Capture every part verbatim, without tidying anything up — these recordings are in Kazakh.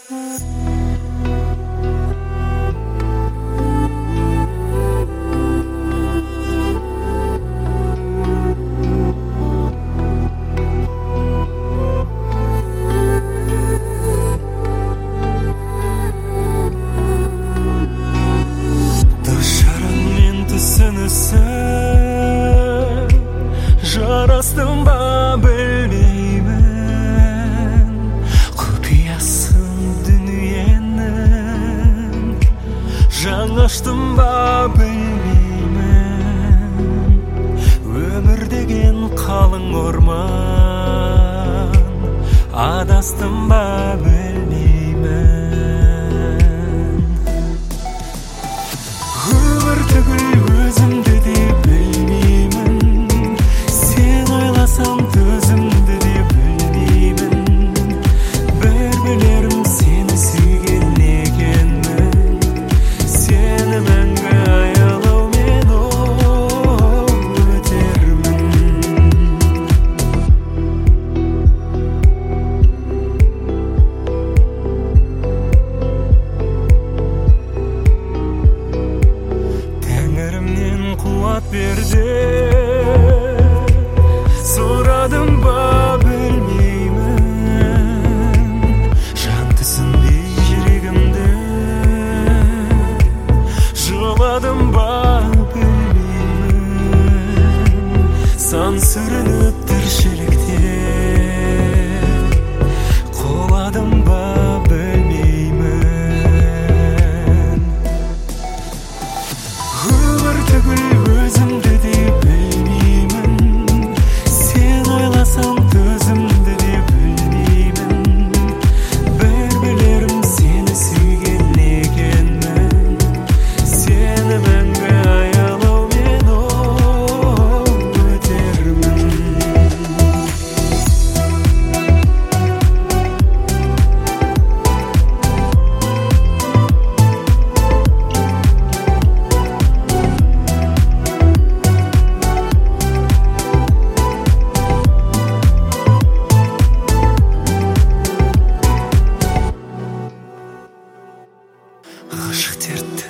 Жарастым ба білмеймін, құпиясын дүниенің. Жаңаштым ба білмеймін, өмір деген қалың орман. Адастым ба білмеймін, өмір түгіл өзімді де білмеймін. Сен ойласам төзімді де білмеймін. Бір білерім сені сүйген екенмін. Сені мәңгі аялаумен өтермін. Тәңірімнен қуат берді, сұрадым ба білмеймін. Жан түсінбей жүрегімді жыладым ба білмеймін. Сан сүрініп тіршілікте құладым ба білмеймін. Өмір түгіл өзімді де білмеймін. Сен ойласам төзімді де білмеймін. Бір білерім сені сүйген екенмін. Сені мәңгі аялаумен өтермін. Ғашық дерті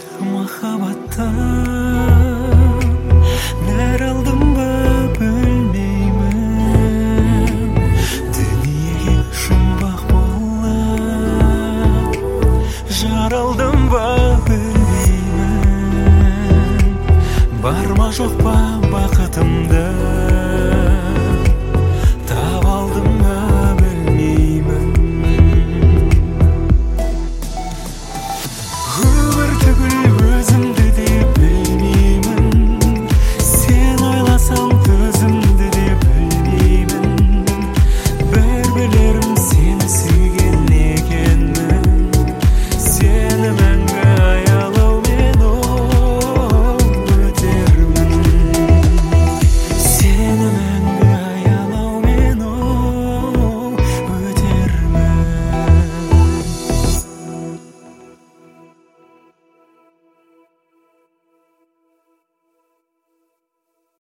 махаббаттан нәр алдым ба білмеймін. Дүниеге жұмбақ болып жаралдым ба білмеймін. Бар ма жоқ па бақытымда